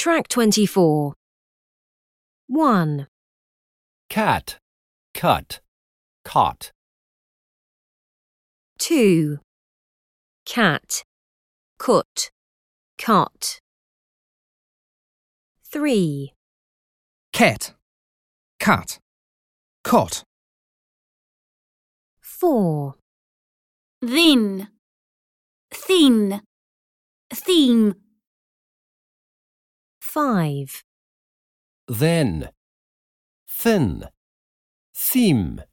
Track 24. 1, cat, cut, caught. 2, cat, cut, cot. 3, cat, cat, cot. 4, thin, thin, theme. 5, Then, thin, theme.